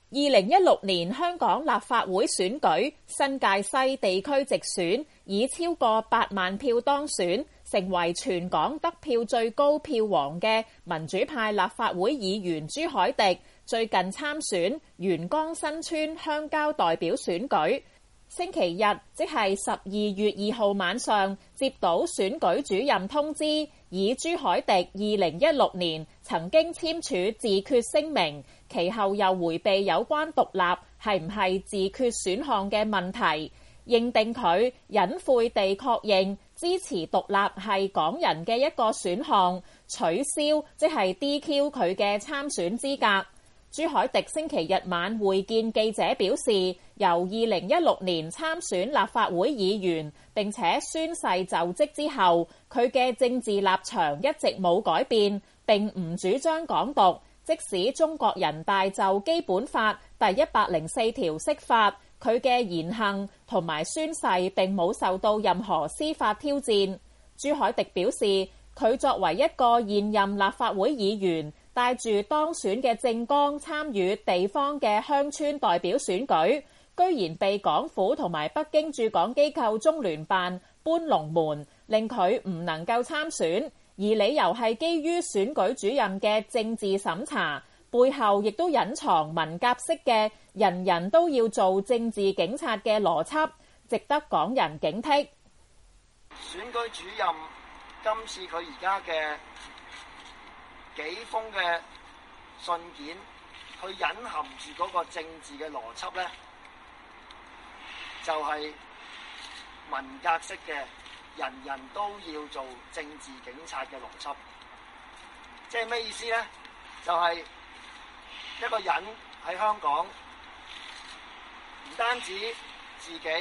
2016年香港立法會選舉新界西地區直選以超過8萬票當選，成為全港得票最高票王嘅民主派立法會議員朱凱廸，最近參選元崗新村鄉郊代表選舉。星期日，即係12月2號晚上，接到選舉主任通知，以朱凱廸2016年曾經簽署自決聲明，其後又迴避有關獨立係唔係自決選項嘅問題，認定佢隱晦地確認支持獨立係港人嘅一個選項，取消即係 DQ 佢嘅參選資格。朱凱廸星期日晚會見記者表示，由2016年參選立法會議員並且宣誓就職之後，佢嘅政治立場一直冇改變，並唔主張港獨。即使中國人大就基本法第104條釋法，佢嘅言行同埋宣誓並冇受到任何司法挑戰。朱凱廸表示，佢作為一個現任立法會議員，帶住當選嘅政綱參與地方嘅鄉村代表選舉，居然被港府同埋北京駐港機構中聯辦搬龍門，令佢唔能夠參選，而理由係基於選舉主任嘅政治審查，背後亦都隱藏文革式嘅人人都要做政治警察嘅邏輯，值得港人警惕。 選舉主任今次佢而家嘅幾封嘅信件，佢隱含住嗰個政治嘅邏輯呢，就係文革式嘅人人都要做政治警察嘅邏輯。即係咩意思呢？就係一個人喺香港，唔單止自己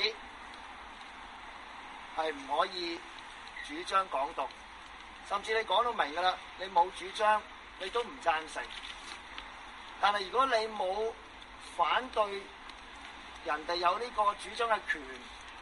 係唔可以主張港獨，甚至你講到明㗎啦，你冇主張，你都唔贊成。但係如果你冇反對人哋有呢個主張嘅權，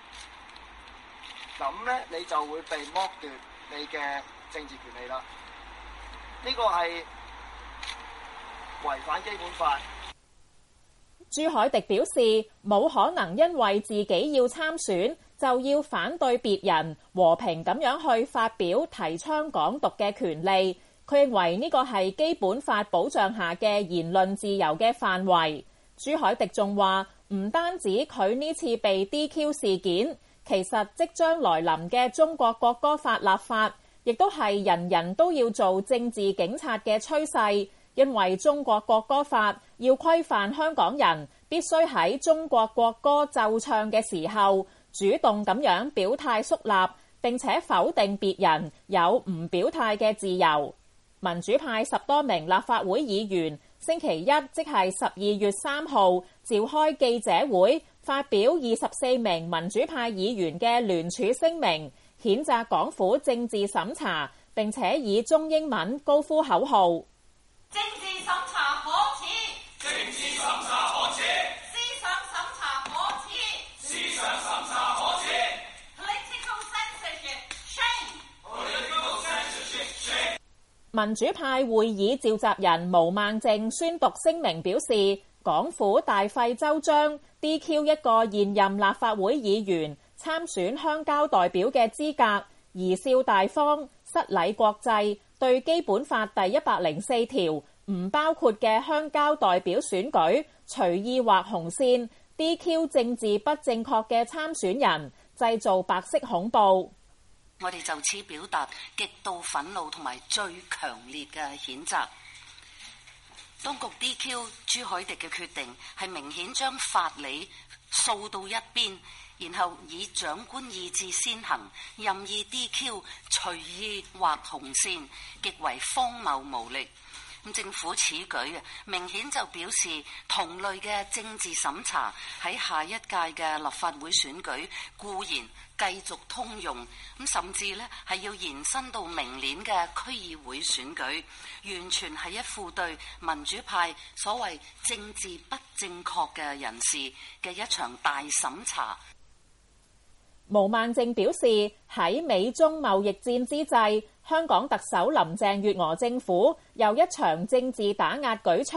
咁呢你就會被剝奪你嘅政治權利啦。呢個係違反基本法。 朱凱廸表示，冇可能因為自己要參選，就要反對別人和平咁樣去發表提倡港獨嘅權利。佢認為呢個係基本法保障下嘅言論自由嘅範圍。朱凱廸仲話，唔單止佢呢次被 DQ 事件，其實即將來臨嘅中國國歌法立法，亦都係人人都要做政治警察嘅趨勢。因為中國國歌法要規範香港人必須喺中國國歌奏唱嘅時候主動咁樣表態肅立，並且否定別人有唔表態嘅自由。民主派10多名立法會議員星期一，即係12月3號召開記者會，發表24名民主派議員嘅聯署聲明，譴責港府政治審查，並且以中英文高呼口號： 政治審查可恥，政治審查可恥，思想審查可恥，思想審查可恥 ，political censorship shame，political censorship shame。 民主派會議召集人毛孟靜宣讀聲明表示，港府大費周章 DQ 一個現任立法會議員參選鄉郊代表嘅資格，貽笑大方，失禮國際，對基本法第104條唔包括嘅鄉郊代表選舉隨意劃紅線 DQ 政治不正確嘅參選人，製造白色恐怖。 我哋就此表達極度憤怒同埋最強烈嘅譴責。當局 DQ 朱凱廸嘅決定係明顯將法理掃到一邊，然後以長官意志先行，任意 DQ 隨意劃紅線，極為荒謬無力。政府此舉明顯就表示同類嘅政治審查喺下一屆嘅立法會選舉固然繼續通用，甚至係要延伸到明年嘅區議會選舉，完全係一副對民主派所謂政治不正確嘅人士嘅一場大審查。 毛孟靜表示，喺美中貿易戰之際，香港特首林鄭月娥政府又一場政治打壓舉措，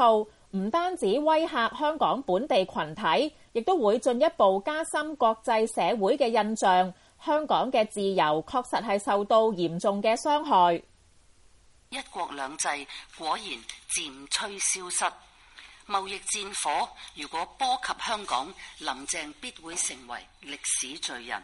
唔單止威嚇香港本地群體，亦都會進一步加深國際社會嘅印象。香港嘅自由確實係受到嚴重嘅傷害。 一國兩制果然漸趨消失。貿易戰火如果波及香港，林鄭必會成為歷史罪人。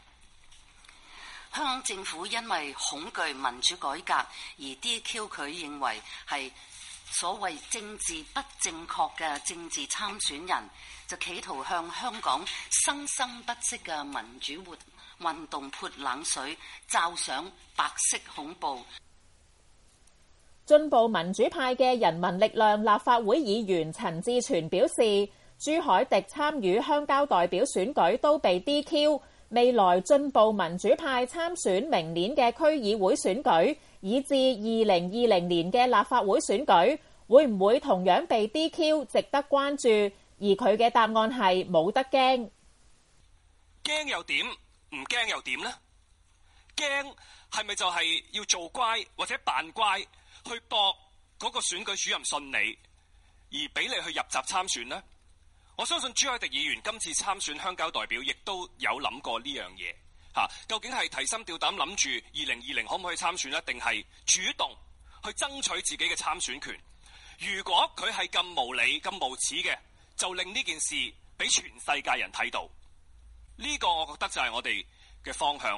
香港政府因為恐懼民主改革而 DQ 佢認為係所謂政治不正確嘅政治參選人，就企圖向香港生生不息嘅民主運動潑冷水，罩上白色恐怖。 進步民主派嘅人民力量立法會議員陳志全表示，朱凱廸參與鄉郊代表選舉都被 DQ， 未來進步民主派參選明年嘅區議會選舉，以至2020年嘅立法會選舉，會唔會同樣被 DQ， 值得關注。而佢嘅答案係冇得驚。 驚又點？唔驚又點呢？驚係咪就係要做乖或者扮乖？去搏嗰個選舉主任信你，而俾你去入閘參選呢？我相信朱凱廸議員今次參選鄉郊代表，亦都有諗過呢樣嘢嚇。究竟係提心吊膽諗住2020可唔可以參選呢？定係主動去爭取自己嘅參選權？如果佢係咁無理、咁無恥嘅，就令呢件事俾全世界人睇到。呢個我覺得就係我哋嘅方向。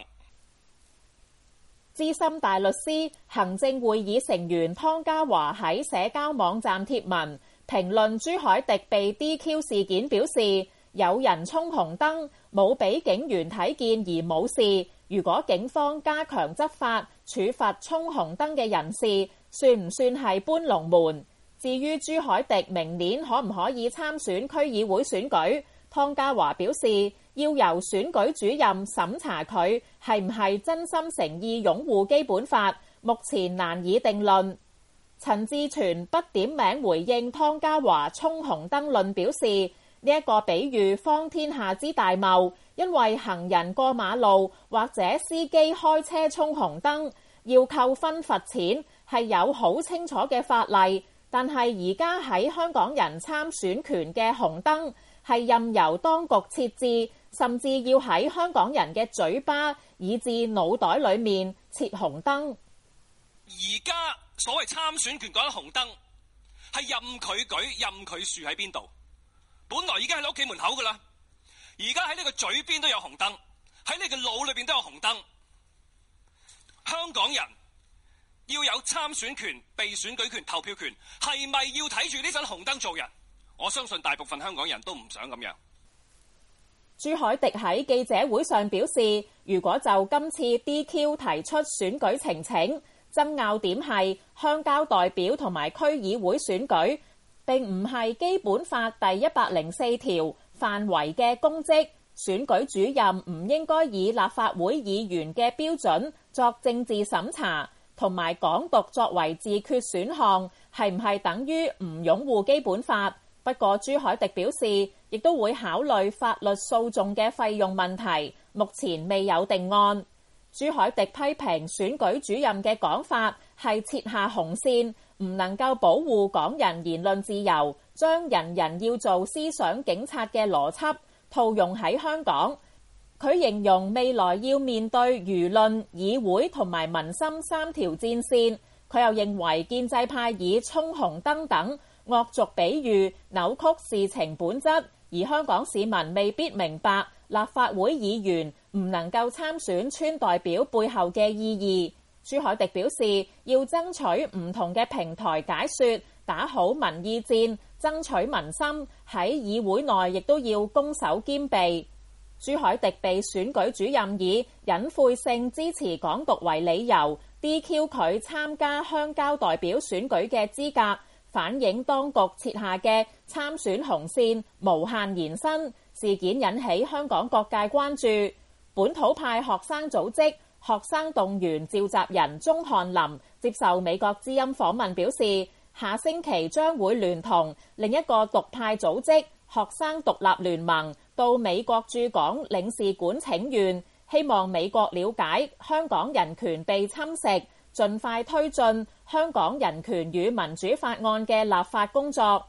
資深大律師、行政會議成員湯家驊喺社交網站貼文評論朱凱廸被 DQ 事件，表示有人衝紅燈，冇俾警員睇見而冇事。如果警方加強執法，處罰衝紅燈嘅人士，算唔算係搬龍門？至於朱凱廸明年可唔可以參選區議會選舉，湯家驊表示，要由選舉主任審查佢係唔係真心誠意擁護基本法，目前難以定論。陳志全不點名回應湯家驊衝紅燈論，表示呢一個比喻方天下之大謬，因為行人過馬路或者司機開車衝紅燈要扣分罰錢，係有好清楚嘅法例，但係而家喺香港人參選權嘅紅燈係任由當局設置，甚至要喺香港人嘅嘴巴以至腦袋裏面設紅燈。 而家所謂參選權嗰啲紅燈係任佢舉任佢豎喺邊度，本來已經喺你屋企門口噶啦，而家喺你個嘴邊都有紅燈，喺你嘅腦裏邊都有紅燈。香港人要有參選權、被選舉權、投票權，係咪要睇住呢盞紅燈做人？我相信大部分香港人都唔想咁樣。 朱凱廸喺記者會上表示，如果就今次 DQ 提出選舉呈請，爭拗點係鄉郊代表同埋區議會選舉並唔係基本法第104條範圍嘅公職，選舉主任唔應該以立法會議員嘅標準作政治審查，同埋港獨作為自決選項係唔係等於唔擁護基本法？不過朱凱廸表示，亦都會考慮法律訴訟嘅費用問題，目前未有定案。朱凱廸批評選舉主任嘅講法係設下紅線，唔能夠保護港人言論自由，將人人要做思想警察嘅邏輯套用喺香港。佢形容未來要面對輿論、議會同埋民心三條戰線。佢又認為建制派以衝紅燈等惡俗比喻扭曲事情本質，而香港市民未必明白立法會議員唔能夠參選村代表背後嘅意義。朱凱廸表示，要爭取唔同嘅平台解說，打好民意戰，爭取民心，喺議會內亦都要攻守兼備。朱凱廸被選舉主任以隱晦性支持港獨為理由 DQ 佢參加鄉郊代表選舉嘅資格，反映當局設下嘅參選紅線無限延伸。事件引起香港各界關注。本土派學生組織學生動員召集人鍾漢林接受美國之音訪問表示，下星期將會聯同另一個獨派組織學生獨立聯盟到美國駐港領事館請願，希望美國了解香港人權被侵蝕，盡快推進香港人權與民主法案嘅立法工作。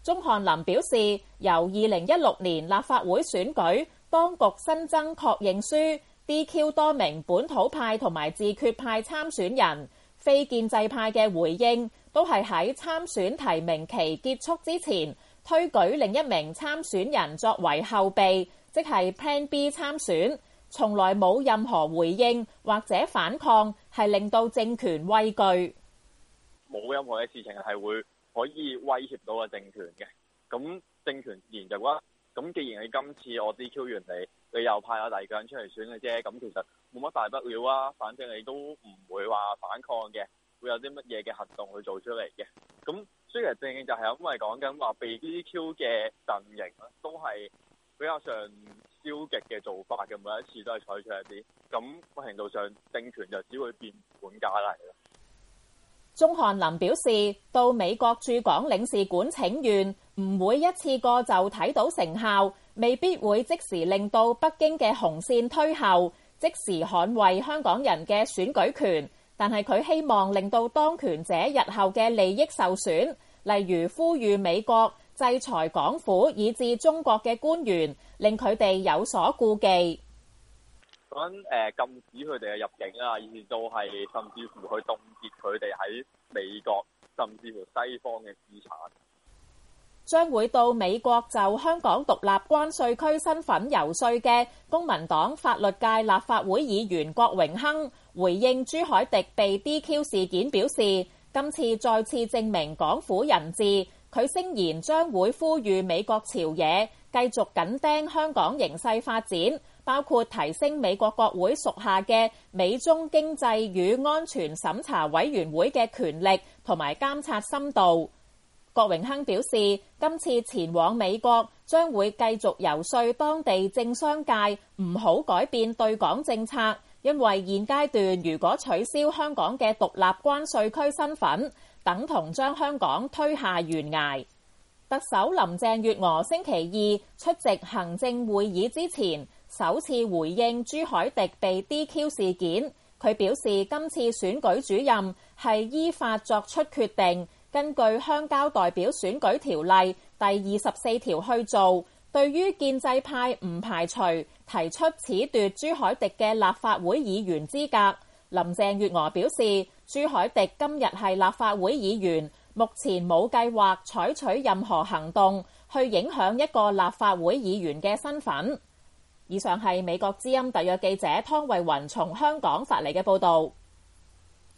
鍾翰林表示，由2016年立法會選舉，當局新增確認書 DQ 多名本土派同埋自決派參選人，非建制派嘅回應都係喺參選提名期結束之前推舉另一名參選人作為後備，即係 Plan B 參選，從來冇任何回應或者反抗，係令到政權畏懼。 冇任何嘅事情係會可以威脅到個政權嘅，咁政權自然就覺得，咁既然你今次我 DQ 完你又派有第二個人出嚟選嘅啫，咁其實冇乜大不了啊，反正你都唔會話反抗嘅，會有啲乜嘢嘅行動去做出嚟嘅。咁所以其實正正就係因為講緊話被 DQ 嘅陣營咧，都係比較上消極嘅做法嘅，每一次都係採取一啲，咁某程度上政權就只會變本加厲咯。 鍾翰林表示，到美國駐港領事館請願，唔會一次過就睇到成效，未必會即時令到北京嘅紅線推後，即時捍衛香港人嘅選舉權。但係佢希望令到當權者日後嘅利益受損，例如呼籲美國制裁港府以至中國嘅官員，令佢哋有所顧忌。 講禁止佢哋嘅入境啊，以至到係甚至乎去凍結佢哋喺美國甚至乎西方嘅資產。 將會到美國就香港獨立關稅區身份游說嘅公民黨法律界立法會議員郭榮鏗回應朱凱廸被 DQ 事件表示，今次再次證明港府人治。佢聲言將會呼籲美國朝野繼續緊盯香港形勢發展，包括提升美國國會屬下嘅美中經濟與安全審查委員會嘅權力同埋監察深度。郭榮鏗表示，今次前往美國將會繼續游說當地政商界唔好改變對港政策，因為現階段如果取消香港嘅獨立關稅區身份，等同將香港推下懸崖。特首林鄭月娥星期二出席行政會議之前，首次回應朱凱廸被 DQ 事件。佢表示，今次選舉主任係依法作出決定，根據鄉郊代表選舉條例第24條去做。對於建制派唔排除提出褫奪朱凱廸嘅立法會議員資格。林鄭月娥表示，朱凱廸今日係立法會議員，目前冇計劃採取任何行動去影響一個立法會議員嘅身份。以上係美國之音特約記者湯慧雲從香港發嚟嘅報導。